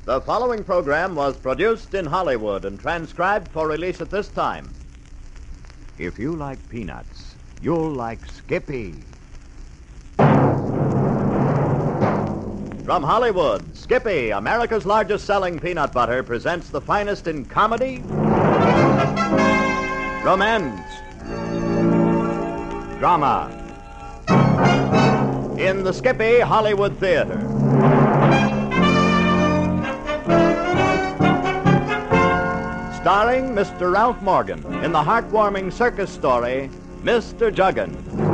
The following program was produced in Hollywood and transcribed for release at this time. If you like peanuts, you'll like Skippy. From Hollywood, Skippy, America's largest selling peanut butter, presents the finest in comedy, romance, drama, in the Skippy Hollywood Theater. Starring Mr. Ralph Morgan in the heartwarming circus story, Mr. Juggins.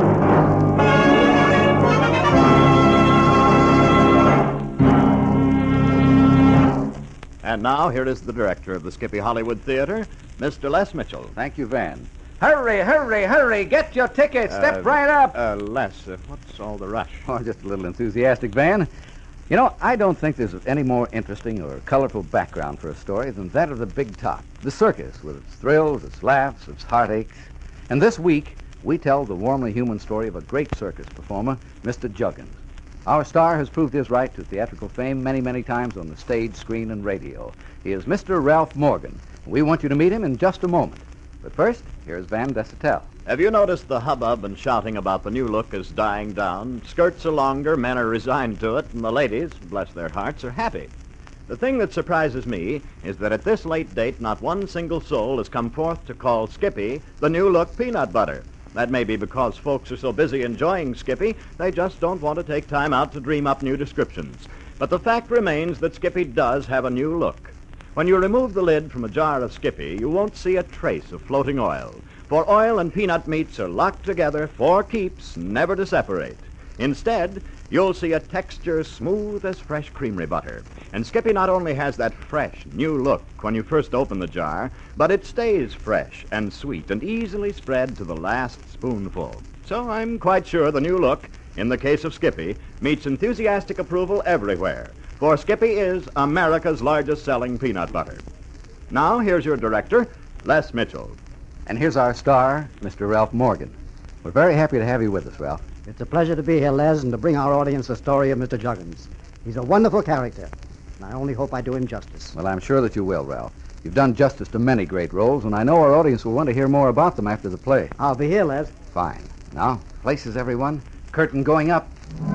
And now, here is the director of the Skippy Hollywood Theater, Mr. Les Mitchell. Thank you, Van. Hurry, hurry, hurry. Get your tickets. Step right up. Les, what's all the rush? Oh, just a little enthusiastic, Van. You know, I don't think there's any more interesting or colorful background for a story than that of the Big Top, the circus, with its thrills, its laughs, its heartaches. And this week, we tell the warmly human story of a great circus performer, Mr. Juggins. Our star has proved his right to theatrical fame many, many times on the stage, screen, and radio. He is Mr. Ralph Morgan. We want you to meet him in just a moment. But first, here's Van Dessetel. Have you noticed the hubbub and shouting about the new look is dying down? Skirts are longer, men are resigned to it, and the ladies, bless their hearts, are happy. The thing that surprises me is that at this late date, not one single soul has come forth to call Skippy the new look peanut butter. That may be because folks are so busy enjoying Skippy, they just don't want to take time out to dream up new descriptions. But the fact remains that Skippy does have a new look. When you remove the lid from a jar of Skippy, you won't see a trace of floating oil. For oil and peanut meats are locked together for keeps, never to separate. Instead, you'll see a texture smooth as fresh creamery butter. And Skippy not only has that fresh, new look when you first open the jar, but it stays fresh and sweet and easily spread to the last spoonful. So I'm quite sure the new look, in the case of Skippy, meets enthusiastic approval everywhere. For Skippy is America's largest selling peanut butter. Now, here's your director, Les Mitchell. And here's our star, Mr. Ralph Morgan. We're very happy to have you with us, Ralph. It's a pleasure to be here, Les, and to bring our audience the story of Mr. Juggins. He's a wonderful character, and I only hope I do him justice. Well, I'm sure that you will, Ralph. You've done justice to many great roles, and I know our audience will want to hear more about them after the play. I'll be here, Les. Fine. Now, places, everyone. Curtain going up.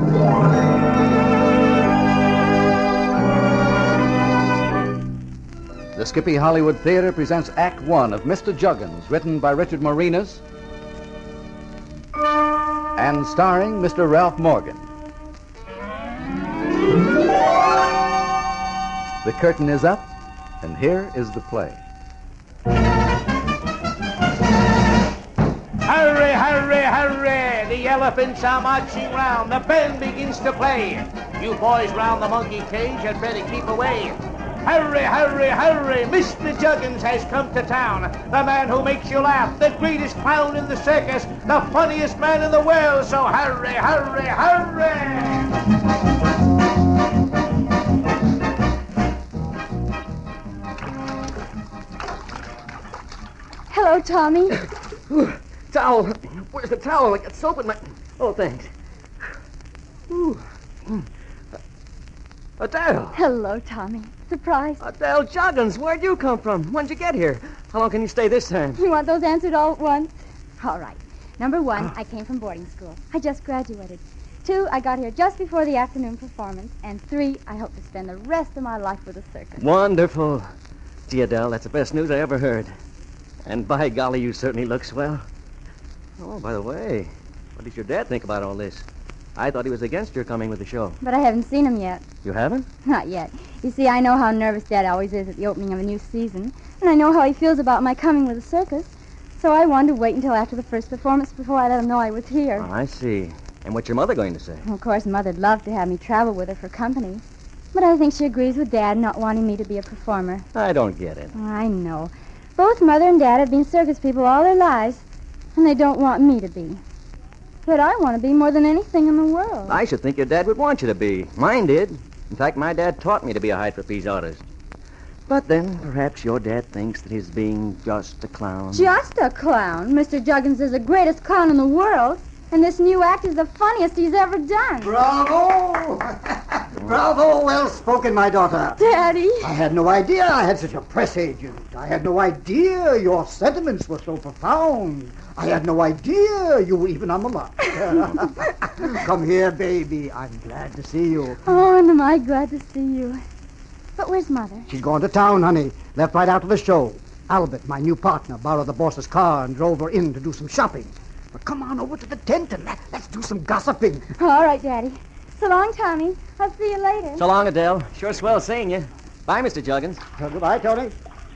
The Skippy Hollywood Theater presents Act One of Mr. Juggins, written by Richard Marinas and starring Mr. Ralph Morgan. The curtain is up, and here is the play. Hurry, hurry, hurry. The elephants are marching round. The band begins to play. You boys round the monkey cage had better keep away. Hurry, hurry, hurry. Mr. Juggins has come to town. The man who makes you laugh. The greatest clown in the circus. The funniest man in the world. So hurry, hurry, hurry. Hello, Tommy. Towel. Where's the towel? I got soap in my... Oh, thanks. Adele. Hello, Tommy. Surprise. Adele Juggins, where'd you come from? When'd you get here? How long can you stay this time? You want those answered all at once? All right. Number one, I came from boarding school. I just graduated. 2, I got here just before the afternoon performance. And 3, I hope to spend the rest of my life with the circus. Wonderful. Gee, Adele, that's the best news I ever heard. And by golly, you certainly look swell. Oh, by the way, what did your dad think about all this? I thought he was against your coming with the show. But I haven't seen him yet. You haven't? Not yet. You see, I know how nervous Dad always is at the opening of a new season. And I know how he feels about my coming with the circus. So I wanted to wait until after the first performance before I let him know I was here. Oh, I see. And what's your mother going to say? Well, of course, Mother'd love to have me travel with her for company. But I think she agrees with Dad not wanting me to be a performer. I don't get it. I know. Both Mother and Dad have been circus people all their lives, and they don't want me to be. But I want to be more than anything in the world. I should think your dad would want you to be. Mine did. In fact, my dad taught me to be a high trapeze artist. But then, perhaps your dad thinks that he's being just a clown. Just a clown? Mr. Juggins is the greatest clown in the world, and this new act is the funniest he's ever done. Bravo! Bravo, well spoken, my daughter. Daddy. I had no idea I had such a press agent. I had no idea your sentiments were so profound. I had no idea you were even on the mark. Come here, baby. I'm glad to see you. Oh, and am I glad to see you. But where's Mother? She's gone to town, honey. Left right after the show. Albert, my new partner, borrowed the boss's car and drove her in to do some shopping. But come on over to the tent and let's do some gossiping. All right, Daddy. So long, Tommy. I'll see you later. So long, Adele. Sure swell seeing you. Bye, Mr. Juggins. Goodbye, Tony.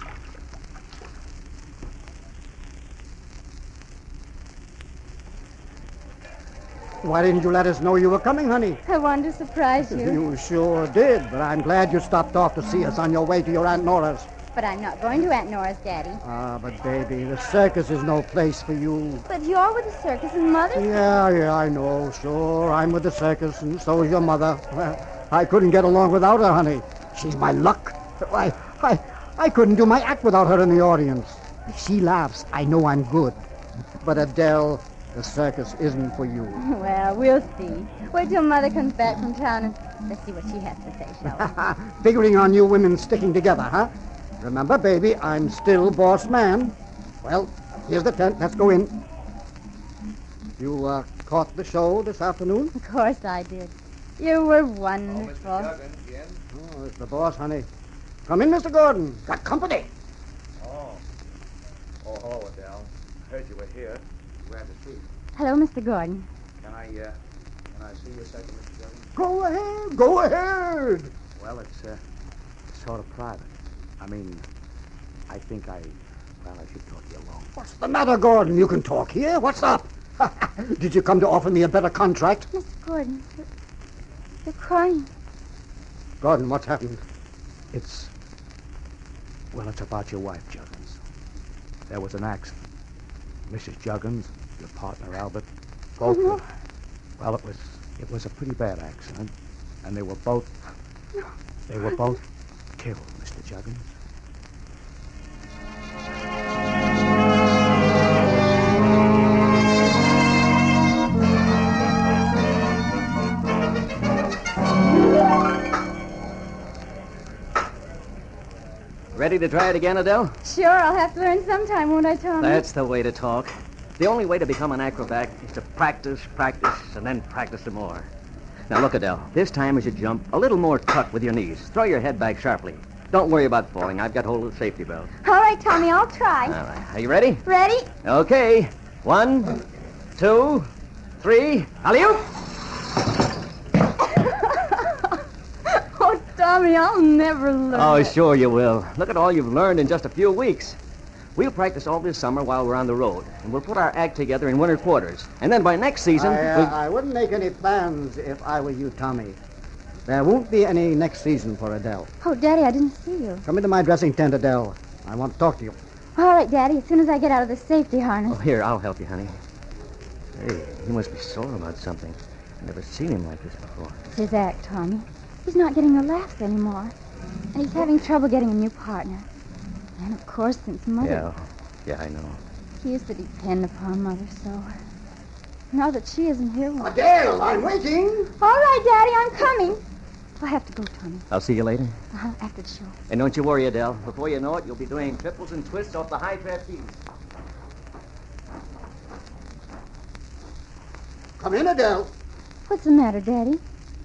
Why didn't you let us know you were coming, honey? I wanted to surprise you. You sure did, but I'm glad you stopped off to see us on your way to your Aunt Nora's. But I'm not going to Aunt Nora's, Daddy. Ah, but baby, the circus is no place for you. But you're with the circus and Mother? Yeah, I know. Sure, I'm with the circus, and so is your mother. Well, I couldn't get along without her, honey. She's my luck. I couldn't do my act without her in the audience. If she laughs, I know I'm good. But Adele, the circus isn't for you. Well, we'll see. Wait till Mother comes back from town and let's see what she has to say, shall we? Figuring on you women sticking together, huh? Remember, baby, I'm still boss man. Well, here's the tent. Let's go in. You caught the show this afternoon? Of course I did. You were wonderful. Oh, it's the boss, honey. Come in, Mr. Gordon. Got company. Oh, hello, Adele. Heard you were here. Glad to see you. Hello, Mr. Gordon. Can I see you a second, Mr. Juggins? Go ahead. Go ahead. Well, it's sort of private. I mean, I think I should talk to you alone. What's the matter, Gordon? You can talk here. What's up? Did you come to offer me a better contract? Mr. Gordon, you're crying. Gordon, what's happened? It's about your wife, Juggins. There was an accident. Mrs. Juggins, your partner, Albert, both no. of them. Well, it was a pretty bad accident, and they were both killed, Mr. Juggins. Ready to try it again, Adele? Sure, I'll have to learn sometime, won't I, Tommy? That's the way to talk. The only way to become an acrobat is to practice, and then practice some more. Now, look, Adele. This time as you jump, a little more tuck with your knees. Throw your head back sharply. Don't worry about falling. I've got hold of the safety belt. All right, Tommy, I'll try. All right. Are you ready? Ready? Okay. 1, 2, 3. Alley-oop! Oh, Tommy, I'll never learn. Oh, it. sure you will. Look at all you've learned in just a few weeks. We'll practice all this summer while we're on the road, and we'll put our act together in winter quarters. And then by next season... I wouldn't make any plans if I were you, Tommy. There won't be any next season for Adele. Oh, Daddy, I didn't see you. Come into my dressing tent, Adele. I want to talk to you. All right, Daddy, as soon as I get out of the safety harness. Oh, here, I'll help you, honey. Hey, he must be sore about something. I've never seen him like this before. It's his act, Tommy. He's not getting the laughs anymore. And he's having trouble getting a new partner. And, of course, since Mother... Yeah, I know. He used to depend upon Mother so. Now that she isn't here... Adele, I'm waiting. All right, Daddy, I'm coming. I have to go, Tommy. I'll see you later. After the show. And don't you worry, Adele. Before you know it, you'll be doing triples and twists off the high trapeze. Come in, Adele. What's the matter, Daddy?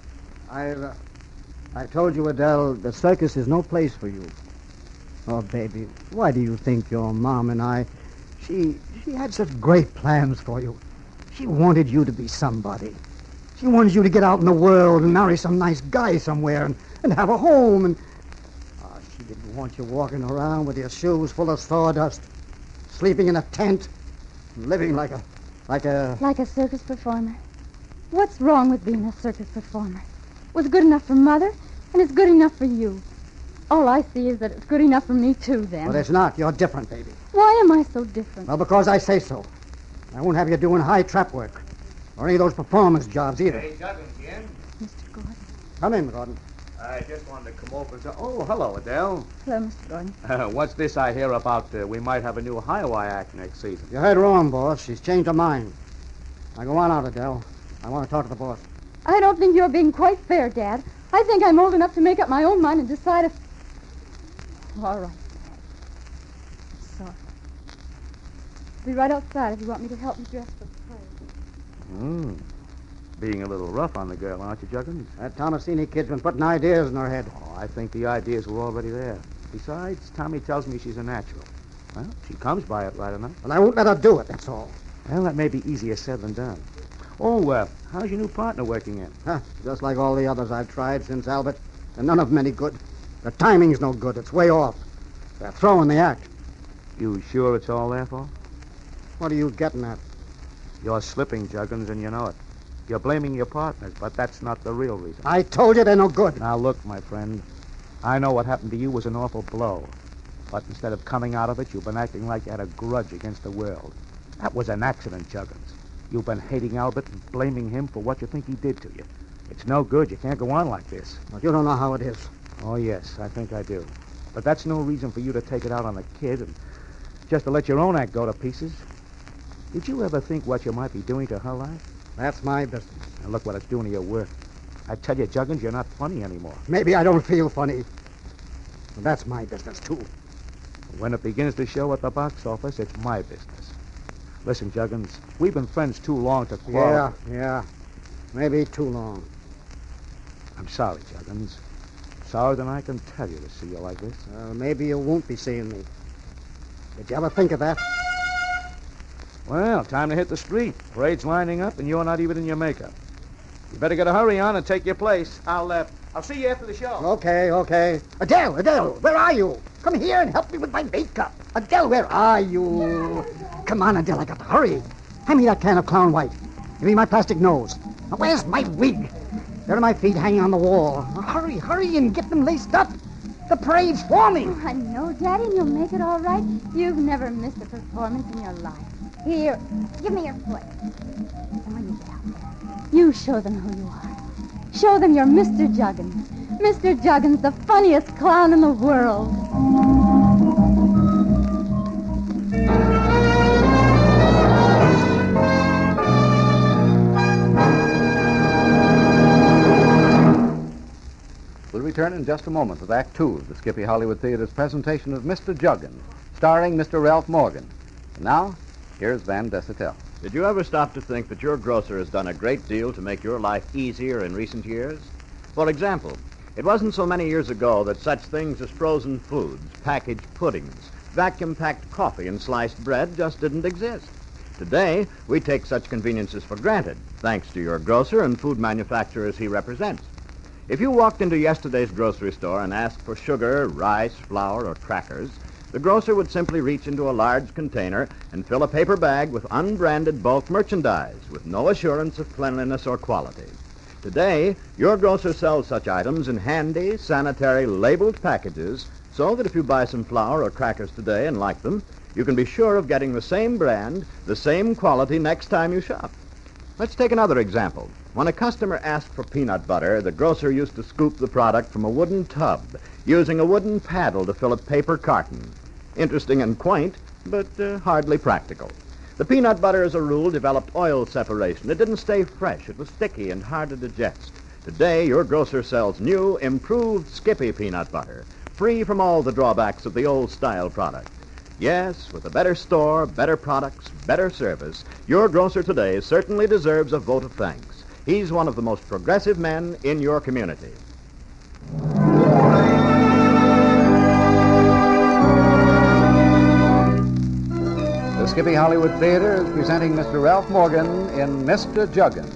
I told you, Adele, the circus is no place for you. Oh, baby, why do you think your mom and I... She had such great plans for you. She wanted you to be somebody. She wanted you to get out in the world and marry some nice guy somewhere and have a home and... she didn't want you walking around with your shoes full of sawdust, sleeping in a tent, living like a... Like a circus performer. What's wrong with being a circus performer? It was good enough for Mother, and it's good enough for you. All I see is that it's good enough for me, too, then. Well, it's not. You're different, baby. Why am I so different? Well, because I say so. I won't have you doing high trap work or any of those performance jobs either. Hey, Juggins, again? Mr. Gordon. Come in, Gordon. I just wanted to come over and say... Oh, hello, Adele. Hello, Mr. Gordon. What's this I hear about we might have a new Highway act next season? You heard wrong, boss. She's changed her mind. Now go on out, Adele. I want to talk to the boss. I don't think you're being quite fair, Dad. I think I'm old enough to make up my own mind and decide if... All right. Sorry. I'll be right outside if you want me to help me dress for the play. Being a little rough on the girl, aren't you, Juggins? That Tomasini kid's been putting ideas in her head. Oh, I think the ideas were already there. Besides, Tommy tells me she's a natural. Well, she comes by it right enough. Well, I won't let her do it, that's all. Well, that may be easier said than done. Oh, how's your new partner working in? Just like all the others I've tried since Albert. And none of them any good. The timing's no good. It's way off. They're throwing the act. You sure it's all their fault? What are you getting at? You're slipping, Juggins, and you know it. You're blaming your partners, but that's not the real reason. I told you they're no good. Now, look, my friend. I know what happened to you was an awful blow. But instead of coming out of it, you've been acting like you had a grudge against the world. That was an accident, Juggins. You've been hating Albert and blaming him for what you think he did to you. It's no good. You can't go on like this. Well, you don't know how it is. Oh, yes, I think I do. But that's no reason for you to take it out on the kid and just to let your own act go to pieces. Did you ever think what you might be doing to her life? That's my business. And look what it's doing to your work. I tell you, Juggins, you're not funny anymore. Maybe I don't feel funny. But that's my business, too. When it begins to show at the box office, it's my business. Listen, Juggins, we've been friends too long to quarrel. Yeah. Maybe too long. I'm sorry, Juggins. Sorry than I can tell you to see you like this. Maybe you won't be seeing me. Did you ever think of that? Well, time to hit the street. Parade's lining up, and you're not even in your makeup. You better get a hurry on and take your place. I'll see you after the show. Okay. Adele, where are you? Come here and help me with my makeup. Adele, where are you? Come on, Adele, I got to hurry. Hand me that can of clown white. Give me my plastic nose. Now, where's my wig? There are my feet hanging on the wall. Now, hurry and get them laced up. The parade's forming. Oh, I know, Daddy, and you'll make it all right. You've never missed a performance in your life. Here, give me your foot. And when you get out there, you show them who you are. Show them you're Mr. Juggins. Mr. Juggins, the funniest clown in the world. We'll return in just a moment with Act Two of the Skippy Hollywood Theater's presentation of Mr. Juggins, starring Mr. Ralph Morgan. And now, here's Van Desitel. Did you ever stop to think that your grocer has done a great deal to make your life easier in recent years? For example, it wasn't so many years ago that such things as frozen foods, packaged puddings, vacuum-packed coffee, and sliced bread just didn't exist. Today, we take such conveniences for granted, thanks to your grocer and food manufacturers he represents. If you walked into yesterday's grocery store and asked for sugar, rice, flour, or crackers, the grocer would simply reach into a large container and fill a paper bag with unbranded bulk merchandise with no assurance of cleanliness or quality. Today, your grocer sells such items in handy, sanitary, labeled packages so that if you buy some flour or crackers today and like them, you can be sure of getting the same brand, the same quality next time you shop. Let's take another example. When a customer asked for peanut butter, the grocer used to scoop the product from a wooden tub, using a wooden paddle to fill a paper carton. Interesting and quaint, but hardly practical. The peanut butter, as a rule, developed oil separation. It didn't stay fresh. It was sticky and hard to digest. Today, your grocer sells new, improved Skippy peanut butter, free from all the drawbacks of the old-style product. Yes, with a better store, better products, better service, your grocer today certainly deserves a vote of thanks. He's one of the most progressive men in your community. The Skippy Hollywood Theater is presenting Mr. Ralph Morgan in Mr. Juggins.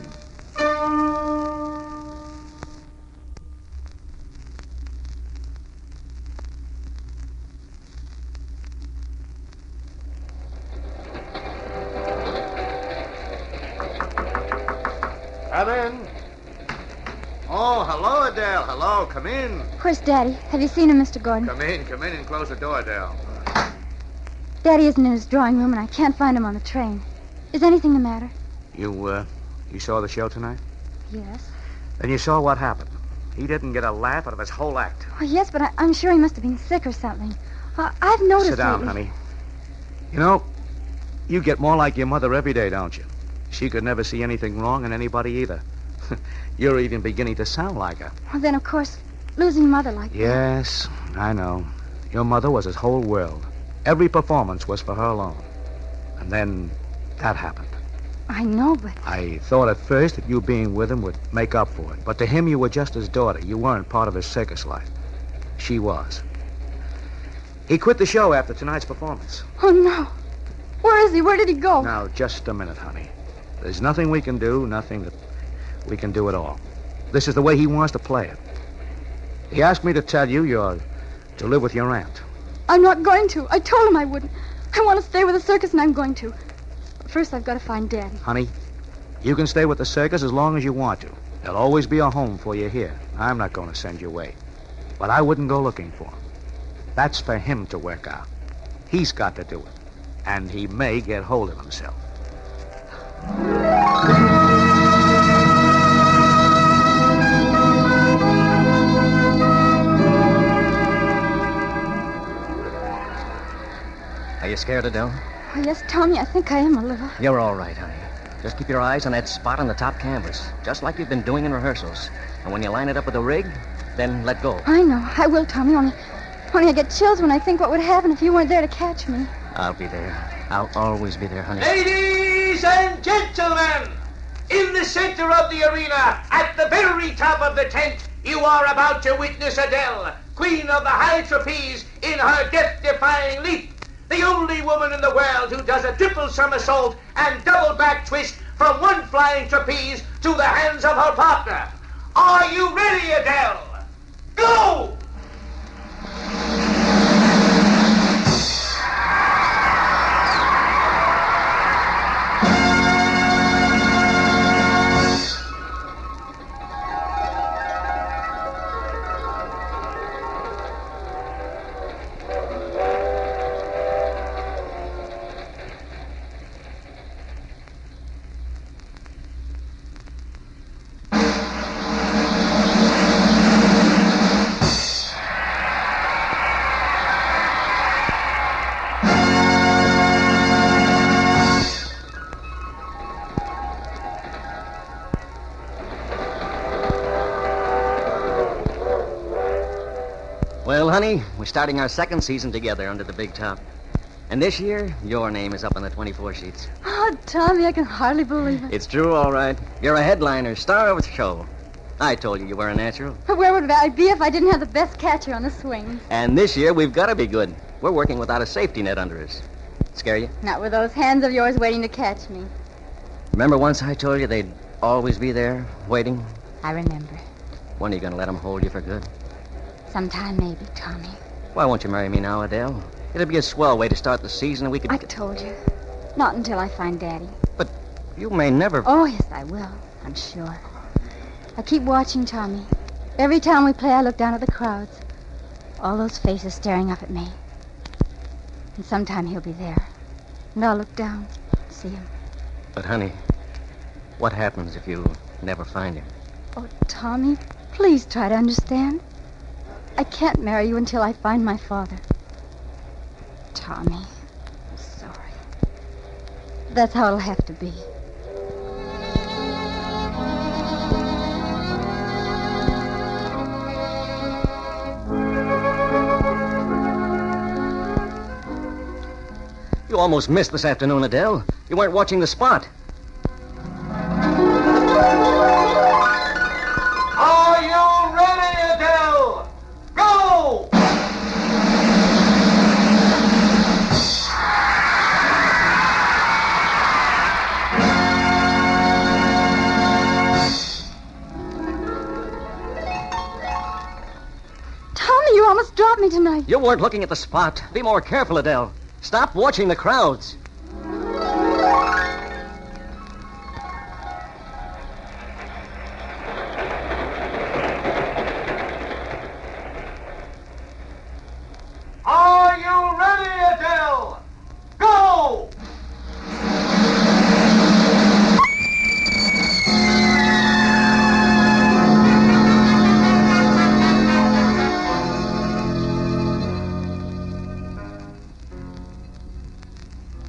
Come in. Oh, hello, Adele. Hello, come in. Where's Daddy? Have you seen him, Mr. Gordon? Come in and close the door, Adele. Daddy isn't in his drawing room, and I can't find him on the train. Is anything the matter? You saw the show tonight? Yes. Then you saw what happened. He didn't get a laugh out of his whole act. Oh, yes, but I'm sure he must have been sick or something. I've noticed Sit down, lately... honey. You know, you get more like your mother every day, don't you? She could never see anything wrong in anybody either. You're even beginning to sound like her. Well, then, of course, losing Mother like that. Yes, I know. Your mother was his whole world. Every performance was for her alone. And then that happened. I know, but I thought at first that you being with him would make up for it. But to him, you were just his daughter. You weren't part of his circus life. She was. He quit the show after tonight's performance. oh no. Where is he? Where did he go? Now, just a minute, honey. There's nothing we can do, nothing that we can do at all. This is the way he wants to play it. He asked me to tell you you're to live with your aunt. I'm not going to. I told him I wouldn't. I want to stay with the circus, and I'm going to. But first, I've got to find Daddy. Honey, you can stay with the circus as long as you want to. There'll always be a home for you here. I'm not going to send you away. But I wouldn't go looking for him. That's for him to work out. He's got to do it. And he may get hold of himself. Are you scared, Adele? Oh, yes, Tommy, I think I am a little. You're all right, honey. Just keep your eyes on that spot on the top canvas, just like you've been doing in rehearsals. And when you line it up with the rig, then let go. I know. I will, Tommy, only I get chills when I think what would happen if you weren't there to catch me. I'll be there. I'll always be there, honey. Ladies and gentlemen, in the center of the arena, at the very top of the tent, you are about to witness Adele, queen of the high trapeze, in her death-defying leap. The only woman in the world who does a triple somersault and double back twist from one flying trapeze to the hands of her partner. Are you ready, Adele? Go! Well, honey, we're starting our second season together under the big top. And this year, your name is up on the 24 sheets. Oh, Tommy, I can hardly believe it. It's true, all right. You're a headliner, star of the show. I told you were a natural. Where would I be if I didn't have the best catcher on the swings? And this year, we've got to be good. We're working without a safety net under us. Scare you? Not with those hands of yours waiting to catch me. Remember once I told you they'd always be there, waiting? I remember. When are you going to let them hold you for good? Sometime maybe, Tommy. Why won't you marry me now, Adele? It'd be a swell way to start the season, and we could... I told you. Not until I find Daddy. But you may never... Oh, yes, I will. I'm sure. I keep watching Tommy. Every time we play, I look down at the crowds. All those faces staring up at me. And sometime he'll be there. And I'll look down, see him. But, honey, what happens if you never find him? Oh, Tommy, please try to understand. I can't marry you until I find my father. Tommy, I'm sorry. That's how it'll have to be. You almost missed this afternoon, Adele. You weren't watching the spot. Are you ready, Adele? Go! Tommy, you almost dropped me tonight. You weren't looking at the spot. Be more careful, Adele. Stop watching the crowds. Are you ready, Adele? Go!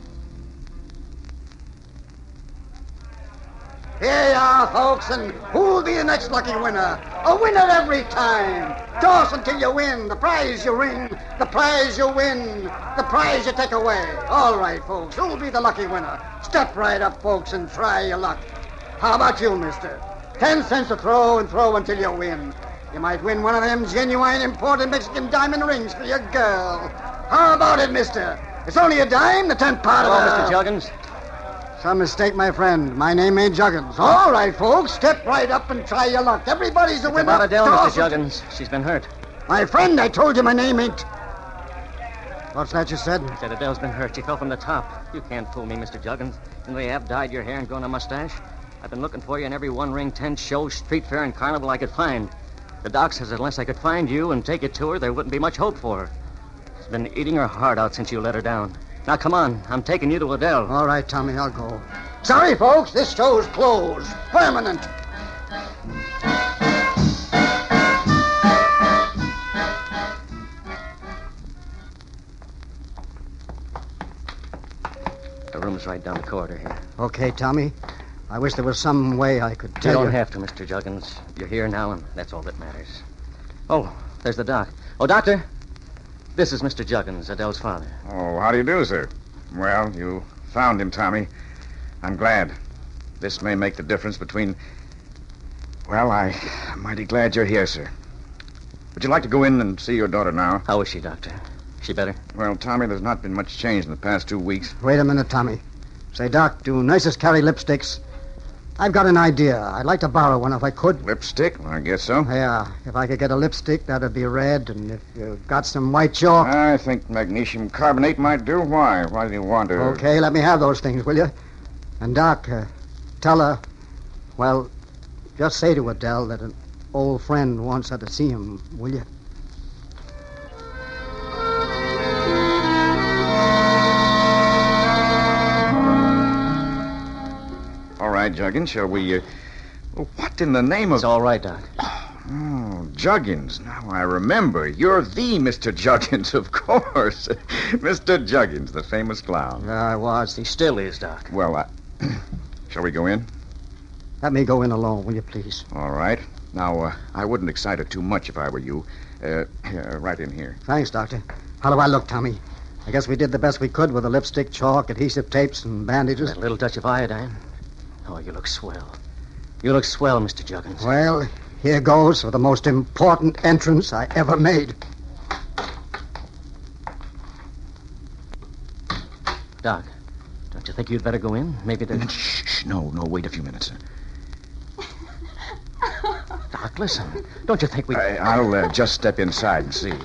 Here you are, folks, and who be the next lucky winner. A winner every time. Toss until you win. The prize you ring. The prize you win. The prize you take away. All right, folks. Who'll be the lucky winner? Step right up, folks, and try your luck. How about you, mister? 10 cents a throw and throw until you win. You might win one of them genuine imported Mexican diamond rings for your girl. How about it, mister? It's only a dime, the 10th part Hello, of Mr. Juggins. Some mistake, my friend. My name ain't Juggins. All right, folks. Step right up and try your luck. Everybody's a winner. About Adele, Toss Mr. Juggins. She's been hurt. My friend, I told you my name ain't... What's that you said? I said Adele's been hurt. She fell from the top. You can't fool me, Mr. Juggins. You know, they have dyed your hair and grown a mustache. I've been looking for you in every one-ring tent, show, street fair, and carnival I could find. The doc says unless I could find you and take you to her, there wouldn't be much hope for her. She's been eating her heart out since you let her down. Now, come on. I'm taking you to Adele. All right, Tommy, I'll go. Sorry, folks. This show's closed. Permanent. The room's right down the corridor here. Okay, Tommy. I wish there was some way I could You tell don't have to, Mr. Juggins. You're here now, and that's all that matters. Oh, there's the doc. Oh, Doctor. This is Mr. Juggins, Adele's father. Oh, how do you do, sir? Well, you found him, Tommy. I'm glad. This may make the difference between... Well, I'm mighty glad you're here, sir. Would you like to go in and see your daughter now? How is she, Doctor? She better? Well, Tommy, there's not been much change in the past 2 weeks. Wait a minute, Tommy. Say, Doc, do nurses carry lipsticks? I've got an idea. I'd like to borrow one if I could. Lipstick? Well, I guess so. Yeah, if I could get a lipstick, that'd be red. And if you've got some white chalk... I think magnesium carbonate might do. Why? Why do you want to... Okay, let me have those things, will you? And, Doc, tell her... Well, just say to Adele that an old friend wants her to see him, will you? All right, Juggins, shall we... Well, what in the name of... It's all right, Doc. Oh, Juggins. Now I remember. You're the Mr. Juggins, of course. Mr. Juggins, the famous clown. Yeah, I was. He still is, Doc. Well, shall we go in? Let me go in alone, will you, please? All right. Now, I wouldn't excite it too much if I were you. Right in here. Thanks, Doctor. How do I look, Tommy? I guess we did the best we could with the lipstick, chalk, adhesive tapes, and bandages. That little touch of iodine. Oh, you look swell. You look swell, Mr. Juggins. Well, here goes for the most important entrance I ever made. Doc, don't you think you'd better go in? Maybe there's... Shh, no, wait a few minutes. Doc, listen. Don't you think we... I'll just step inside and see.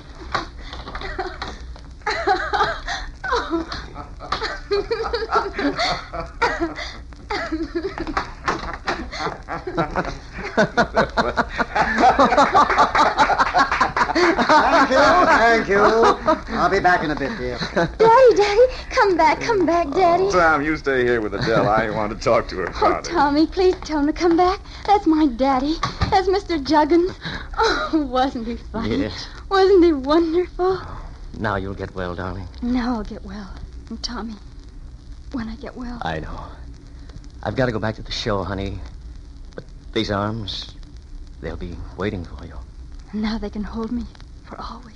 Thank you. I'll be back in a bit, dear. Daddy, come back, Daddy. Tom, you stay here with Adele. I want to talk to her Oh, father. Tommy, please tell him to come back. That's my daddy. That's Mr. Juggins. Oh, wasn't he funny? Yes. Wasn't he wonderful? Now you'll get well, darling. Now I'll get well. And Tommy, when I get well... I know. I've got to go back to the show, honey. But these arms, they'll be waiting for you. Now they can hold me for always.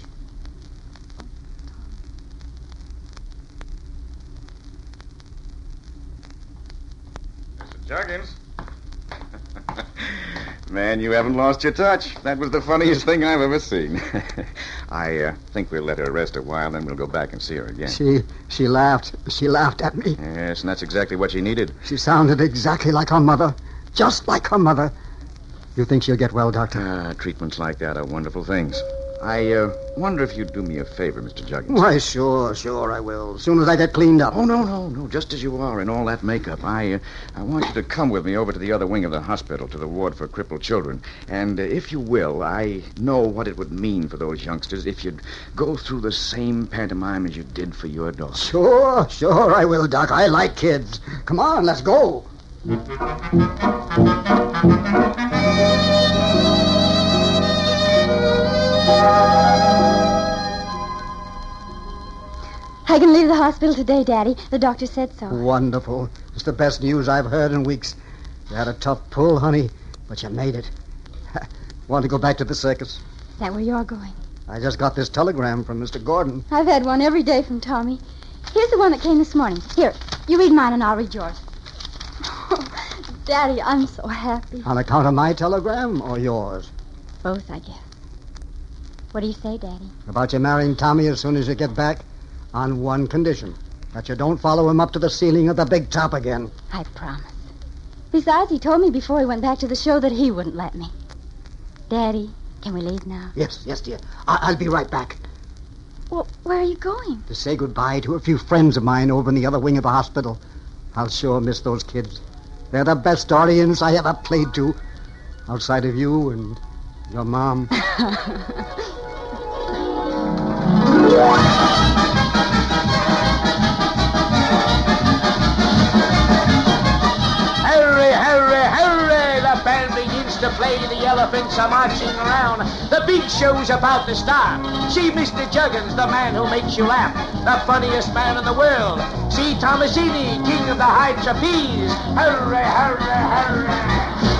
Mr. Juggins. Man, you haven't lost your touch. That was the funniest thing I've ever seen. I think we'll let her rest a while, then we'll go back and see her again. She laughed. She laughed at me. Yes, and that's exactly what she needed. She sounded exactly like her mother. Just like her mother. You think she'll get well, Doctor? Treatments like that are wonderful things. I wonder if you'd do me a favor, Mr. Juggins. Why, sure I will. As soon as I get cleaned up. Oh, no. Just as you are in all that makeup. I want you to come with me over to the other wing of the hospital, to the ward for crippled children. And if you will, I know what it would mean for those youngsters if you'd go through the same pantomime as you did for your daughter. Sure I will, Doc. I like kids. Come on, let's go. I can leave the hospital today, Daddy. The doctor said so. Wonderful. It's the best news I've heard in weeks. You had a tough pull, honey. But you made it. Want to go back to the circus? Is that where you're going? I just got this telegram from Mr. Gordon. I've had one every day from Tommy. Here's the one that came this morning. Here, you read mine and I'll read yours. Daddy, I'm so happy. On account of my telegram or yours? Both, I guess. What do you say, Daddy? About you marrying Tommy as soon as you get back? On one condition. That you don't follow him up to the ceiling of the big top again. I promise. Besides, he told me before he went back to the show that he wouldn't let me. Daddy, can we leave now? Yes, dear. I'll be right back. Well, where are you going? To say goodbye to a few friends of mine over in the other wing of the hospital. I'll sure miss those kids. They're the best audience I ever played to. Outside of you and your mom. Hurry, hurry, hurry! The band begins to play. The elephants are marching around. The big show's about to start. See Mr. Juggins, the man who makes you laugh. The funniest man in the world. See Tomasini, king of the high trapeze. Hurry, hurry, hurry!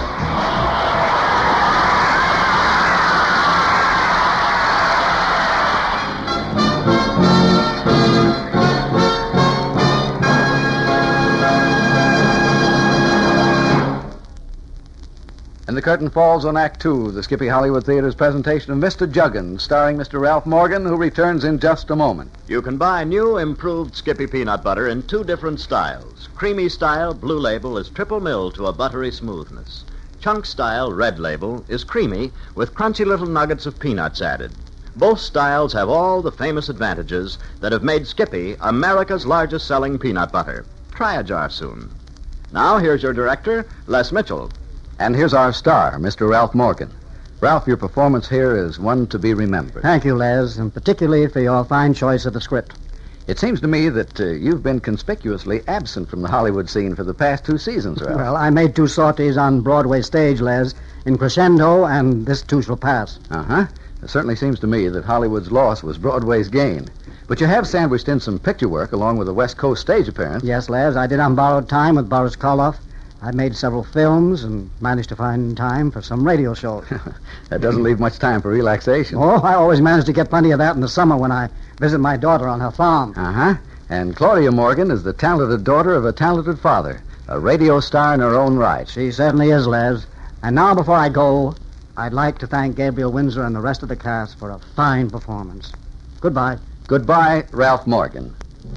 And the curtain falls on Act Two of the Skippy Hollywood Theater's presentation of Mr. Juggins, starring Mr. Ralph Morgan, who returns in just a moment. You can buy new, improved Skippy peanut butter in two different styles. Creamy style, Blue Label, is triple milled to a buttery smoothness. Chunk style, Red Label, is creamy with crunchy little nuggets of peanuts added. Both styles have all the famous advantages that have made Skippy America's largest selling peanut butter. Try a jar soon. Now, here's your director, Les Mitchell. And here's our star, Mr. Ralph Morgan. Ralph, your performance here is one to be remembered. Thank you, Les, and particularly for your fine choice of the script. It seems to me that you've been conspicuously absent from the Hollywood scene for the past 2 seasons, Ralph. Well, I made 2 sorties on Broadway stage, Les, in Crescendo, and this too shall pass. Uh-huh. It certainly seems to me that Hollywood's loss was Broadway's gain. But you have sandwiched in some picture work along with a West Coast stage appearance. Yes, Les, I did on borrowed time with Boris Karloff. I made several films and managed to find time for some radio shows. That doesn't leave much time for relaxation. Oh, I always manage to get plenty of that in the summer when I visit my daughter on her farm. Uh-huh. And Claudia Morgan is the talented daughter of a talented father, a radio star in her own right. She certainly is, Les. And now, before I go, I'd like to thank Gabriel Windsor and the rest of the cast for a fine performance. Goodbye. Goodbye, Ralph Morgan.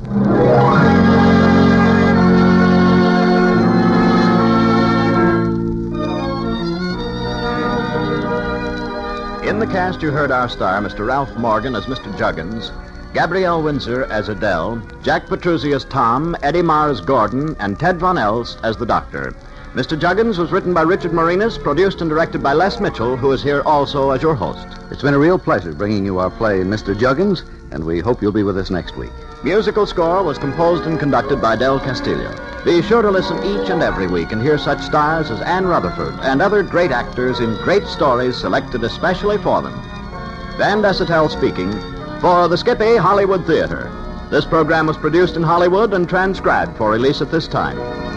In the cast, you heard our star, Mr. Ralph Morgan, as Mr. Juggins, Gabrielle Windsor as Adele, Jack Petruzzi as Tom, Eddie Marr as Gordon, and Ted Von Els as the Doctor. Mr. Juggins was written by Richard Marinas, produced and directed by Les Mitchell, who is here also as your host. It's been a real pleasure bringing you our play, Mr. Juggins, and we hope you'll be with us next week. Musical score was composed and conducted by Del Castillo. Be sure to listen each and every week and hear such stars as Anne Rutherford and other great actors in great stories selected especially for them. Van Dessetel speaking for the Skippy Hollywood Theater. This program was produced in Hollywood and transcribed for release at this time.